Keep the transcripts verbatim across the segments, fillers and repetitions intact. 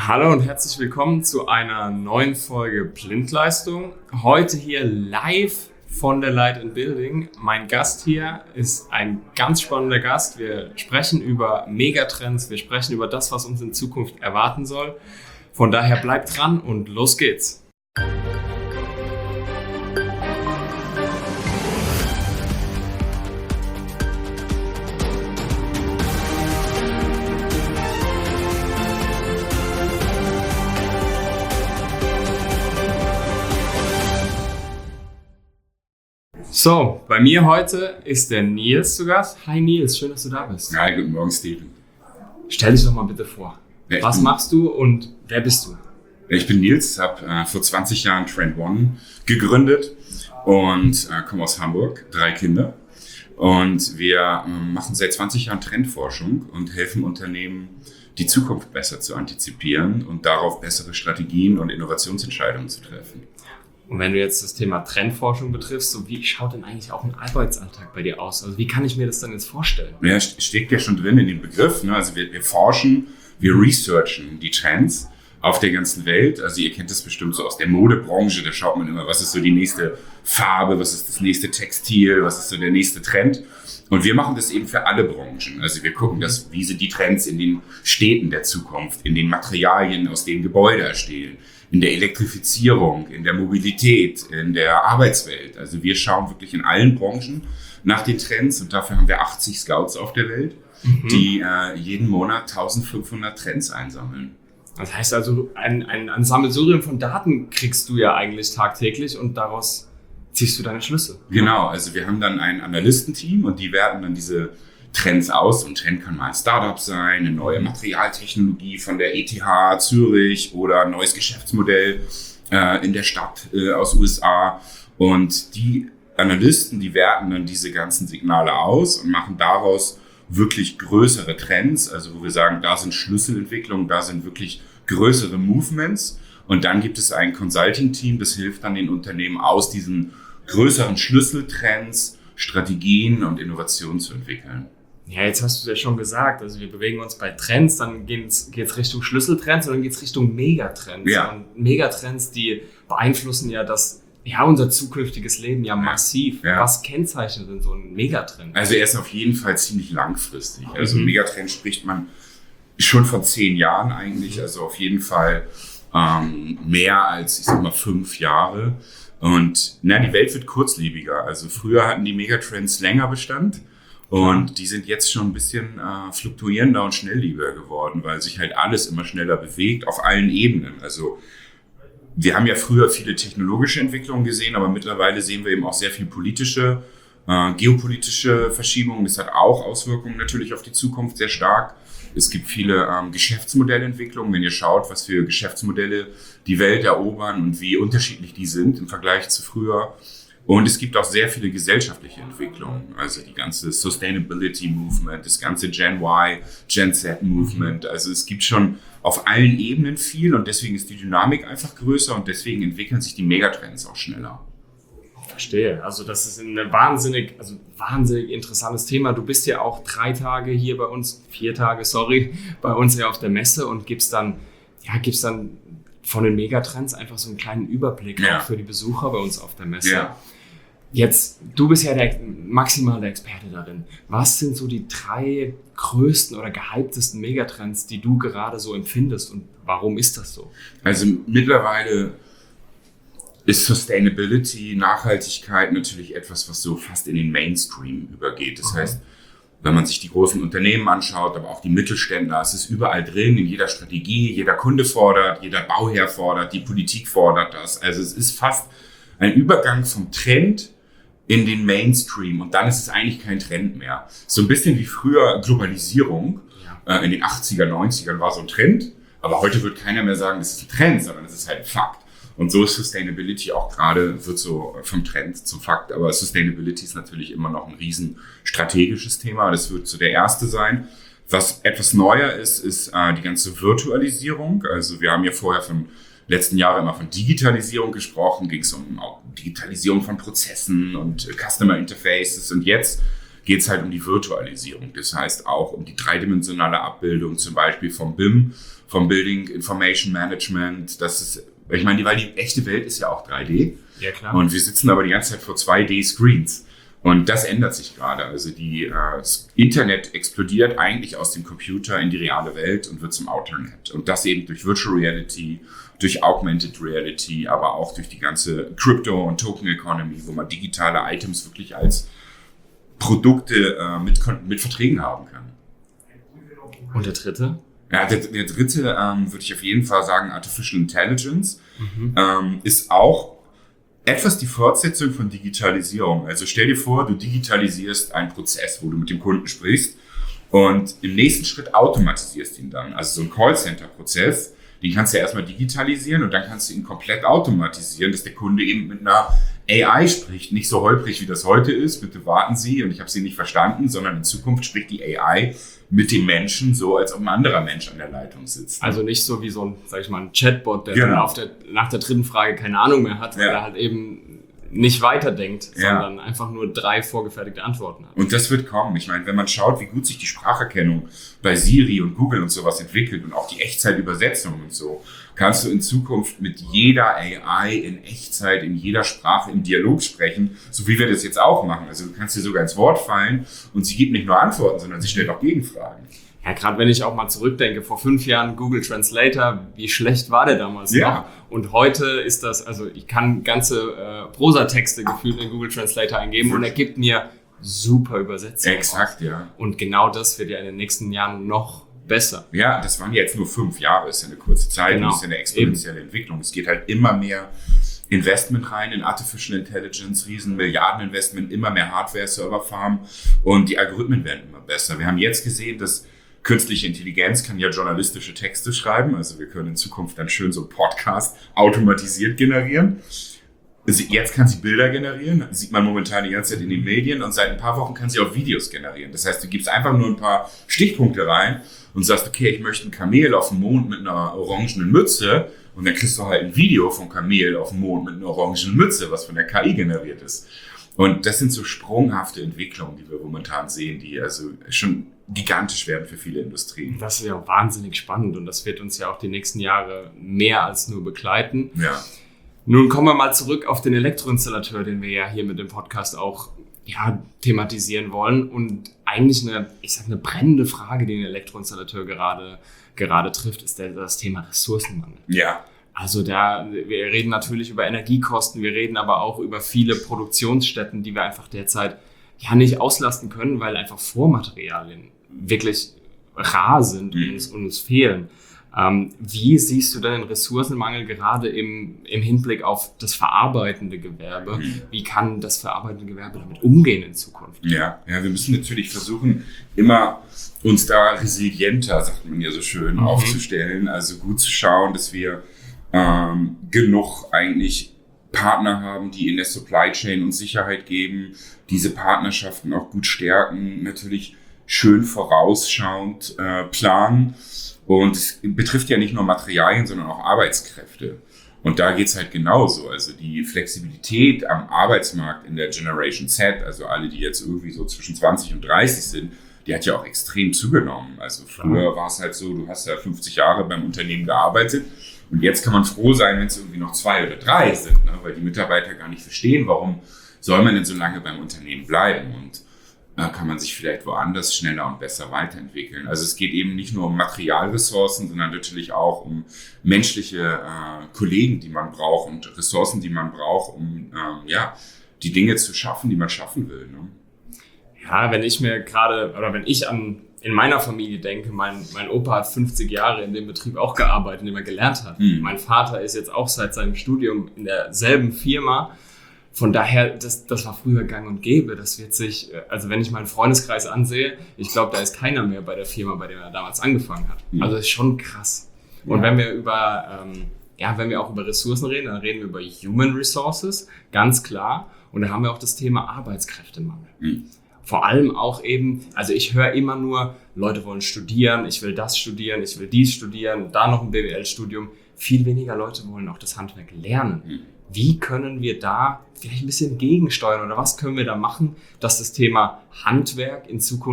Hallo und herzlich willkommen zu einer neuen Folge Blindleistung. Heute hier live von der Light and Building. Mein Gast hier ist ein ganz spannender Gast. Wir sprechen über Megatrends, wir sprechen über das, was uns in Zukunft erwarten soll. Von daher bleibt dran und los geht's. So, bei mir heute ist der Nils zu Gast. Hi Nils, schön, dass du da bist. Hi, guten Morgen, Steven. Stell dich doch mal bitte vor. Ja, Was bin, machst du und wer bist du? Ich bin Nils, habe äh, vor zwanzig Jahren Trend One gegründet und äh, komme aus Hamburg, drei Kinder. Und wir äh, machen seit zwanzig Jahren Trendforschung und helfen Unternehmen, die Zukunft besser zu antizipieren und darauf bessere Strategien und Innovationsentscheidungen zu treffen. Und wenn du jetzt das Thema Trendforschung betriffst, so wie schaut denn eigentlich auch ein Arbeitsalltag bei dir aus? Also wie kann ich mir das dann jetzt vorstellen? Ja, steckt ja schon drin in dem Begriff. Ne? Also wir, wir forschen, wir researchen die Trends auf der ganzen Welt. Also ihr kennt das bestimmt so aus der Modebranche, da schaut man immer, was ist so die nächste Farbe, was ist das nächste Textil, was ist so der nächste Trend. Und wir machen das eben für alle Branchen. Also wir gucken, dass, wie sind die Trends in den Städten der Zukunft, in den Materialien, aus denen Gebäude entstehen, in der Elektrifizierung, in der Mobilität, in der Arbeitswelt. Also wir schauen wirklich in allen Branchen nach den Trends und dafür haben wir achtzig Scouts auf der Welt, mhm. die äh, jeden Monat eintausendfünfhundert Trends einsammeln. Das heißt also, ein, ein, ein Sammelsurium von Daten kriegst du ja eigentlich tagtäglich und daraus ziehst du deine Schlüsse. Genau, also wir haben dann ein Analystenteam und die werten dann diese Trends aus. Und Trend kann mal ein Startup sein, eine neue Materialtechnologie von der E T H Zürich oder ein neues Geschäftsmodell äh, in der Stadt äh, aus U S A. Und die Analysten, die werten dann diese ganzen Signale aus und machen daraus wirklich größere Trends, also wo wir sagen, da sind Schlüsselentwicklungen, da sind wirklich größere Movements. Und dann gibt es ein Consulting-Team, das hilft dann den Unternehmen aus diesen größeren Schlüsseltrends, Strategien und Innovationen zu entwickeln. Ja, jetzt hast du es ja schon gesagt, also wir bewegen uns bei Trends, dann geht es Richtung Schlüsseltrends und dann geht es Richtung Megatrends. Ja. Und Megatrends, die beeinflussen ja das, ja, unser zukünftiges Leben ja massiv. Ja. Was kennzeichnet denn so ein Megatrend? Also er ist auf jeden Fall ziemlich langfristig. Also mhm. Megatrend spricht man schon von zehn Jahren eigentlich, also auf jeden Fall ähm, mehr als, ich sag mal, fünf Jahre. Und na, die Welt wird kurzlebiger. Also früher hatten die Megatrends länger Bestand. Und die sind jetzt schon ein bisschen äh, fluktuierender und schnelllebiger geworden, weil sich halt alles immer schneller bewegt auf allen Ebenen. Also wir haben ja früher viele technologische Entwicklungen gesehen, aber mittlerweile sehen wir eben auch sehr viel politische, äh, geopolitische Verschiebungen. Das hat auch Auswirkungen natürlich auf die Zukunft sehr stark. Es gibt viele ähm, Geschäftsmodellentwicklungen. Wenn ihr schaut, was für Geschäftsmodelle die Welt erobern und wie unterschiedlich die sind im Vergleich zu früher. Und es gibt auch sehr viele gesellschaftliche Entwicklungen, also die ganze Sustainability Movement, das ganze Gen Y, Gen Z Movement. Also es gibt schon auf allen Ebenen viel und deswegen ist die Dynamik einfach größer und deswegen entwickeln sich die Megatrends auch schneller. Verstehe. Also das ist ein wahnsinnig, also wahnsinnig interessantes Thema. Du bist ja auch drei Tage hier bei uns, vier Tage, sorry, bei uns ja auf der Messe und gibst dann, ja, gibst dann von den Megatrends einfach so einen kleinen Überblick ja. auch für die Besucher bei uns auf der Messe. Ja. Jetzt, du bist ja der maximale Experte darin. Was sind so die drei größten oder gehyptesten Megatrends, die du gerade so empfindest und warum ist das so? Also mittlerweile ist Sustainability, Nachhaltigkeit natürlich etwas, was so fast in den Mainstream übergeht. Das okay. heißt, wenn man sich die großen Unternehmen anschaut, aber auch die Mittelständler, es ist überall drin, in jeder Strategie, jeder Kunde fordert, jeder Bauherr fordert, die Politik fordert das. Also es ist fast ein Übergang vom Trend in den Mainstream und dann ist es eigentlich kein Trend mehr. So ein bisschen wie früher Globalisierung. Ja. Äh, in den achtziger, neunzigern war so ein Trend, aber heute wird keiner mehr sagen, das ist ein Trend, sondern es ist halt ein Fakt. Und so ist Sustainability auch gerade, wird so vom Trend zum Fakt. Aber Sustainability ist natürlich immer noch ein riesen strategisches Thema. Das wird so der erste sein. Was etwas neuer ist, ist äh, die ganze Virtualisierung. Also wir haben ja vorher von letzten Jahre immer von Digitalisierung gesprochen, ging es um auch Digitalisierung von Prozessen und Customer Interfaces und jetzt geht es halt um die Virtualisierung. Das heißt auch um die dreidimensionale Abbildung zum Beispiel vom B I M vom Building Information Management. Das ist, ich meine, weil die echte Welt ist ja auch drei D. Ja, klar. Und wir sitzen aber die ganze Zeit vor zwei D-Screens. Und das ändert sich gerade. Also die, äh, das Internet explodiert eigentlich aus dem Computer in die reale Welt und wird zum Outernet. Und das eben durch Virtual Reality, durch Augmented Reality, aber auch durch die ganze Crypto- und Token-Economy, wo man digitale Items wirklich als Produkte äh, mit, mit Verträgen haben kann. Und der dritte? Ja, der, der dritte ähm, würde ich auf jeden Fall sagen, Artificial Intelligence mhm. ähm, ist auch etwas die Fortsetzung von Digitalisierung. Also stell dir vor, du digitalisierst einen Prozess, wo du mit dem Kunden sprichst und im nächsten Schritt automatisierst ihn dann. Also so ein Callcenter-Prozess, den kannst du ja erstmal digitalisieren und dann kannst du ihn komplett automatisieren, dass der Kunde eben mit einer A I spricht. Nicht so holprig, wie das heute ist. Bitte warten Sie und ich habe Sie nicht verstanden, sondern in Zukunft spricht die A I mit dem Menschen so, als ob ein anderer Mensch an der Leitung sitzt. Also nicht so wie so ein, sag ich mal, ein Chatbot, der genau. dann auf der, nach der dritten Frage keine Ahnung mehr hat, weil ja. er halt eben nicht weiterdenkt, ja. sondern einfach nur drei vorgefertigte Antworten hat. Und das wird kommen. Ich meine, wenn man schaut, wie gut sich die Spracherkennung bei Siri und Google und sowas entwickelt und auch die Echtzeitübersetzung und so, kannst du in Zukunft mit jeder A I in Echtzeit, in jeder Sprache im Dialog sprechen, so wie wir das jetzt auch machen. Also du kannst dir sogar ins Wort fallen und sie gibt nicht nur Antworten, sondern sie stellt auch Gegenfragen. Ja, gerade wenn ich auch mal zurückdenke, vor fünf Jahren Google Translator, wie schlecht war der damals ja. noch? Und heute ist das, also ich kann ganze äh, Prosatexte gefühlt in Google Translator eingeben und er gibt mir super Übersetzungen. Exakt, ja. Und genau das wird ja in den nächsten Jahren noch besser. Ja, das waren jetzt nur fünf Jahre, ist ja eine kurze Zeit, genau. und ist ja eine exponentielle Eben. Entwicklung. Es geht halt immer mehr Investment rein in Artificial Intelligence, riesen Milliardeninvestment, immer mehr Hardware-Serverfarmen und die Algorithmen werden immer besser. Wir haben jetzt gesehen, dass künstliche Intelligenz kann ja journalistische Texte schreiben, also wir können in Zukunft dann schön so einen Podcast automatisiert generieren. Jetzt kann sie Bilder generieren, das sieht man momentan die ganze Zeit in den Medien und seit ein paar Wochen kann sie auch Videos generieren. Das heißt, du gibst einfach nur ein paar Stichpunkte rein und sagst, okay, ich möchte ein Kamel auf dem Mond mit einer orangenen Mütze und dann kriegst du halt ein Video vom Kamel auf dem Mond mit einer orangenen Mütze, was von der K I generiert ist. Und das sind so sprunghafte Entwicklungen, die wir momentan sehen, die also schon gigantisch werden für viele Industrien. Das ist ja auch wahnsinnig spannend und das wird uns ja auch die nächsten Jahre mehr als nur begleiten. Ja. Nun kommen wir mal zurück auf den Elektroinstallateur, den wir ja hier mit dem Podcast auch ja, thematisieren wollen. Und eigentlich eine, ich sag, eine brennende Frage, die den Elektroinstallateur gerade, gerade trifft, ist der, das Thema Ressourcenmangel. Ja. Also da, wir reden natürlich über Energiekosten, wir reden aber auch über viele Produktionsstätten, die wir einfach derzeit ja nicht auslasten können, weil einfach Vormaterialien wirklich rar sind und uns, und uns fehlen. Ähm, wie siehst du denn den Ressourcenmangel gerade im, im Hinblick auf das verarbeitende Gewerbe? Mhm. Wie kann das verarbeitende Gewerbe damit umgehen in Zukunft? Ja, ja, wir müssen natürlich versuchen, immer uns da resilienter, sagt man ja so schön, mhm. aufzustellen. Also gut zu schauen, dass wir ähm, genug eigentlich Partner haben, die in der Supply Chain uns Sicherheit geben, diese Partnerschaften auch gut stärken, natürlich schön vorausschauend äh, planen. Und es betrifft ja nicht nur Materialien, sondern auch Arbeitskräfte. Und da geht's halt genauso. Also die Flexibilität am Arbeitsmarkt in der Generation Z, also alle, die jetzt irgendwie so zwischen zwanzig und dreißig sind, die hat ja auch extrem zugenommen. Also früher war es halt so, du hast ja fünfzig Jahre beim Unternehmen gearbeitet und jetzt kann man froh sein, wenn es irgendwie noch zwei oder drei sind, ne? Weil die Mitarbeiter gar nicht verstehen, warum soll man denn so lange beim Unternehmen bleiben. Und da kann man sich vielleicht woanders schneller und besser weiterentwickeln. Also es geht eben nicht nur um Materialressourcen, sondern natürlich auch um menschliche äh, Kollegen, die man braucht und Ressourcen, die man braucht, um ähm, ja die Dinge zu schaffen, die man schaffen will. Ne? Ja, wenn ich mir gerade, oder wenn ich an in meiner Familie denke, mein, mein Opa hat fünfzig Jahre in dem Betrieb auch gearbeitet, in dem er gelernt hat. Mhm. Mein Vater ist jetzt auch seit seinem Studium in derselben Firma. Von daher, das, das war früher gang und gäbe. Das wird sich, also wenn ich meinen Freundeskreis ansehe, ich glaube, da ist keiner mehr bei der Firma, bei der er damals angefangen hat. Mhm. Also das ist schon krass. Und ja. wenn wir über, ähm, ja, wenn wir auch über Ressourcen reden, dann reden wir über Human Resources, ganz klar. Und da haben wir auch das Thema Arbeitskräftemangel. Mhm. Vor allem auch eben, also ich höre immer nur, Leute wollen studieren, ich will das studieren, ich will dies studieren, da noch ein B W L-Studium. Viel weniger Leute wollen auch das Handwerk lernen. Mhm. Wie können wir da vielleicht ein bisschen gegensteuern oder was können wir da machen, dass das Thema Handwerk in Zukunft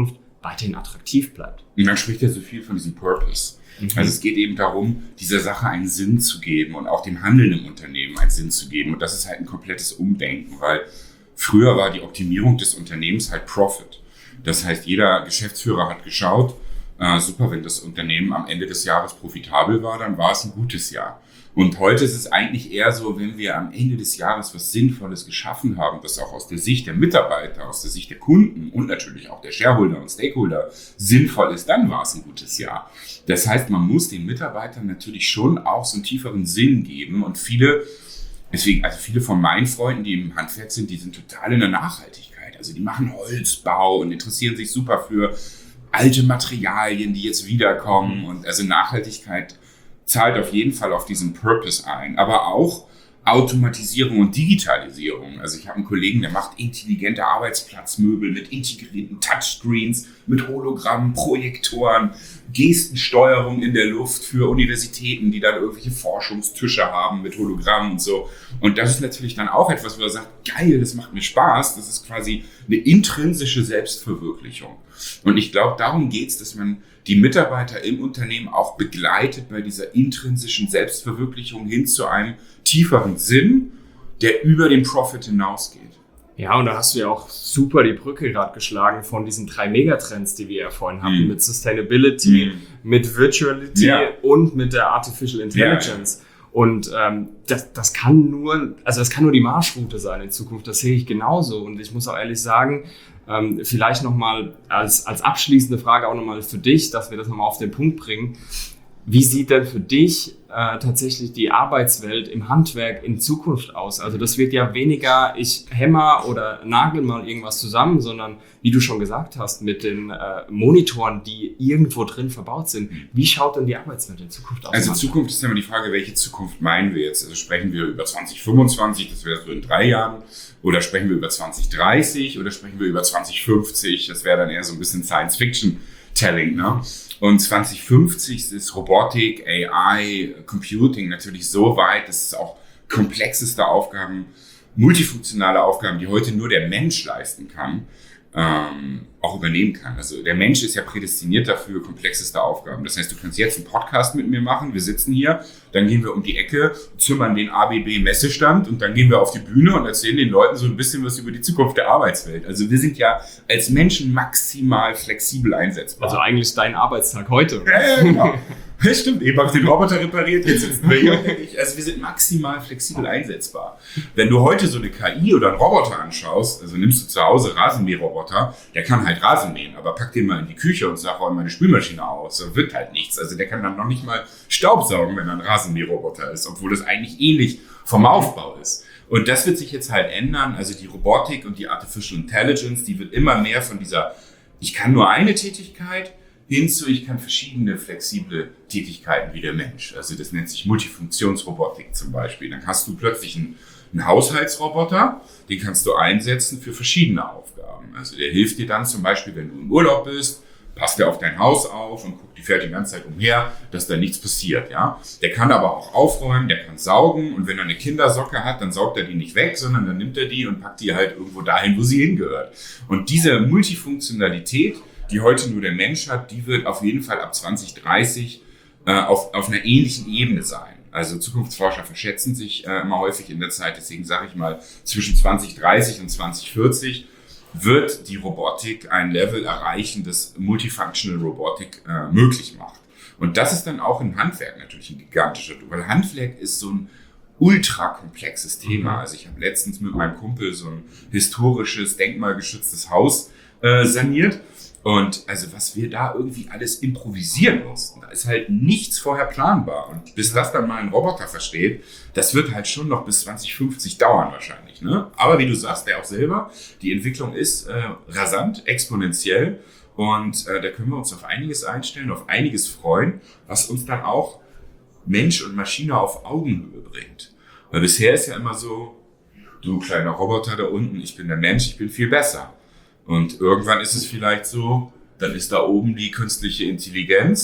weiterhin attraktiv bleibt. Und man spricht ja so viel von diesem Purpose. Mhm. Also es geht eben darum, dieser Sache einen Sinn zu geben und auch dem Handeln im Unternehmen einen Sinn zu geben. Und das ist halt ein komplettes Umdenken, weil früher war die Optimierung des Unternehmens halt Profit. Das heißt, jeder Geschäftsführer hat geschaut, äh, super, wenn das Unternehmen am Ende des Jahres profitabel war, dann war es ein gutes Jahr. Und heute ist es eigentlich eher so, wenn wir am Ende des Jahres was Sinnvolles geschaffen haben, das auch aus der Sicht der Mitarbeiter, aus der Sicht der Kunden und natürlich auch der Shareholder und Stakeholder sinnvoll ist, dann war es ein gutes Jahr. Das heißt, man muss den Mitarbeitern natürlich schon auch so einen tieferen Sinn geben und viele, deswegen, also viele von meinen Freunden, die im Handwerk sind, die sind total in der Nachhaltigkeit. Also die machen Holzbau und interessieren sich super für alte Materialien, die jetzt wiederkommen und also Nachhaltigkeit zahlt auf jeden Fall auf diesen Purpose ein, aber auch Automatisierung und Digitalisierung. Also ich habe einen Kollegen, der macht intelligente Arbeitsplatzmöbel mit integrierten Touchscreens, mit Hologrammen, Projektoren, Gestensteuerung in der Luft für Universitäten, die dann irgendwelche Forschungstische haben mit Hologrammen und so. Und das ist natürlich dann auch etwas, wo er sagt, geil, das macht mir Spaß. Das ist quasi eine intrinsische Selbstverwirklichung. Und ich glaube, darum geht's, dass man die Mitarbeiter im Unternehmen auch begleitet bei dieser intrinsischen Selbstverwirklichung hin zu einem tieferen Sinn, der über den Profit hinausgeht. Ja, und da hast du ja auch super die Brücke gerade geschlagen von diesen drei Megatrends, die wir ja vorhin hatten, mm. mit Sustainability, mm. mit Virtuality ja. und mit der Artificial Intelligence. Ja. Und ähm, das, das kann nur, also das kann nur die Marschroute sein in Zukunft. Das sehe ich genauso. Und ich muss auch ehrlich sagen, ähm, vielleicht nochmal als, als abschließende Frage auch nochmal für dich, dass wir das nochmal auf den Punkt bringen. Wie sieht denn für dich äh, tatsächlich die Arbeitswelt im Handwerk in Zukunft aus? Also das wird ja weniger, ich hämmer oder nagel mal irgendwas zusammen, sondern wie du schon gesagt hast, mit den äh, Monitoren, die irgendwo drin verbaut sind. Wie schaut denn die Arbeitswelt in Zukunft aus? Also Zukunft ist immer die Frage, welche Zukunft meinen wir jetzt? Also sprechen wir über zwanzig fünfundzwanzig, das wäre so in drei Jahren, oder sprechen wir über zwanzig dreißig oder sprechen wir über zwanzig fünfzig? Das wäre dann eher so ein bisschen Science-Fiction-Telling, ne? Und zwanzig fünfzig ist Robotik, A I, Computing natürlich so weit, dass es auch komplexeste Aufgaben, multifunktionale Aufgaben, die heute nur der Mensch leisten kann, ähm, auch übernehmen kann. Also der Mensch ist ja prädestiniert dafür, komplexeste Aufgaben. Das heißt, du kannst jetzt einen Podcast mit mir machen, wir sitzen hier, dann gehen wir um die Ecke, zimmern den A B B-Messestand und dann gehen wir auf die Bühne und erzählen den Leuten so ein bisschen was über die Zukunft der Arbeitswelt. Also wir sind ja als Menschen maximal flexibel einsetzbar. Also eigentlich dein Arbeitstag heute. Ja, ja, genau. Das stimmt, eben habe ich den Roboter repariert, jetzt sitzen wir hier. Also wir sind maximal flexibel einsetzbar. Wenn du heute so eine K I oder einen Roboter anschaust, also nimmst du zu Hause Rasenmäherroboter, der kann halt Rasen mähen, aber pack den mal in die Küche und sag, räum meine Spülmaschine aus, so wird halt nichts. Also der kann dann noch nicht mal Staubsaugen, wenn er ein Rasenmäherroboter ist, obwohl das eigentlich ähnlich vom Aufbau ist. Und das wird sich jetzt halt ändern, also die Robotik und die Artificial Intelligence, die wird immer mehr von dieser, ich kann nur eine Tätigkeit, hinzu, ich kann verschiedene flexible Tätigkeiten wie der Mensch. Also das nennt sich Multifunktionsrobotik zum Beispiel. Dann hast du plötzlich einen, einen Haushaltsroboter, den kannst du einsetzen für verschiedene Aufgaben. Also der hilft dir dann zum Beispiel, wenn du im Urlaub bist, passt der auf dein Haus auf und guckt, die fährt die ganze Zeit umher, dass da nichts passiert. Ja? Der kann aber auch aufräumen, der kann saugen und wenn er eine Kindersocke hat, dann saugt er die nicht weg, sondern dann nimmt er die und packt die halt irgendwo dahin, wo sie hingehört. Und diese Multifunktionalität, die heute nur der Mensch hat, die wird auf jeden Fall ab zwanzig dreißig äh, auf, auf einer ähnlichen Ebene sein. Also Zukunftsforscher verschätzen sich äh, immer häufig in der Zeit, deswegen sage ich mal, zwischen zwanzig dreißig und zwanzig vierzig wird die Robotik ein Level erreichen, das Multifunctional Robotik äh, möglich macht. Und das ist dann auch im Handwerk natürlich ein gigantischer Druck, weil Handwerk ist so ein ultra komplexes Thema. Also ich habe letztens mit meinem Kumpel so ein historisches, denkmalgeschütztes Haus äh, saniert. Und also was wir da irgendwie alles improvisieren mussten, da ist halt nichts vorher planbar. Und bis das dann mal ein Roboter versteht, das wird halt schon noch bis zwanzig fünfzig dauern wahrscheinlich. Ne? Aber wie du sagst, der auch selber, die Entwicklung ist äh, rasant, exponentiell. Und äh, da können wir uns auf einiges einstellen, auf einiges freuen, was uns dann auch Mensch und Maschine auf Augenhöhe bringt. Weil bisher ist ja immer so, du kleiner Roboter da unten, ich bin der Mensch, ich bin viel besser. Und irgendwann ist es vielleicht so, dann ist da oben die künstliche Intelligenz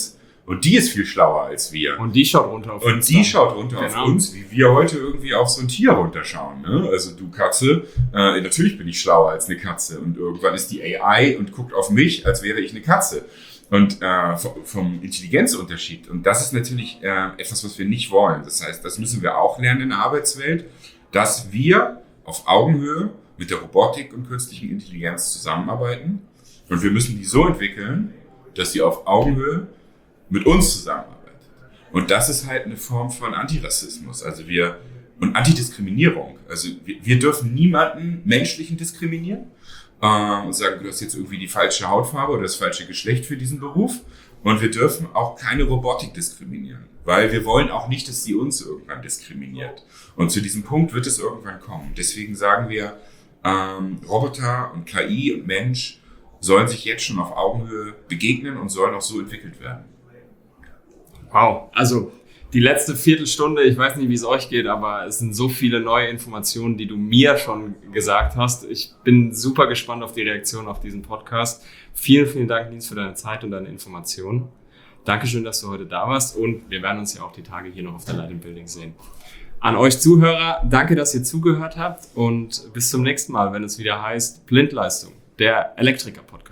Und die ist viel schlauer als wir. Und die schaut runter auf und uns. Und die dann. schaut runter genau. auf uns, wie wir heute irgendwie auf so ein Tier runterschauen. Ne? Also du Katze, äh, natürlich bin ich schlauer als eine Katze. Und irgendwann ist die A I und guckt auf mich, als wäre ich eine Katze. Und äh, vom Intelligenzunterschied. Und das ist natürlich äh, etwas, was wir nicht wollen. Das heißt, das müssen wir auch lernen in der Arbeitswelt, dass wir auf Augenhöhe mit der Robotik und künstlichen Intelligenz zusammenarbeiten. Und wir müssen die so entwickeln, dass sie auf Augenhöhe mit uns zusammenarbeitet. Und das ist halt eine Form von Antirassismus. Also wir, und Antidiskriminierung. Also wir, wir dürfen niemanden menschlichen diskriminieren. Und sagen, du hast jetzt irgendwie die falsche Hautfarbe oder das falsche Geschlecht für diesen Beruf. Und wir dürfen auch keine Robotik diskriminieren, weil wir wollen auch nicht, dass sie uns irgendwann diskriminiert. Und zu diesem Punkt wird es irgendwann kommen. Deswegen sagen wir, ähm, Roboter und K I und Mensch sollen sich jetzt schon auf Augenhöhe begegnen und sollen auch so entwickelt werden. Wow, also die letzte Viertelstunde, ich weiß nicht, wie es euch geht, aber es sind so viele neue Informationen, die du mir schon gesagt hast. Ich bin super gespannt auf die Reaktion auf diesen Podcast. Vielen, vielen Dank, Nils, für deine Zeit und deine Informationen. Dankeschön, dass du heute da warst und wir werden uns ja auch die Tage hier noch auf der Light and Building sehen. An euch Zuhörer, danke, dass ihr zugehört habt und bis zum nächsten Mal, wenn es wieder heißt Blindleistung, der Elektriker-Podcast.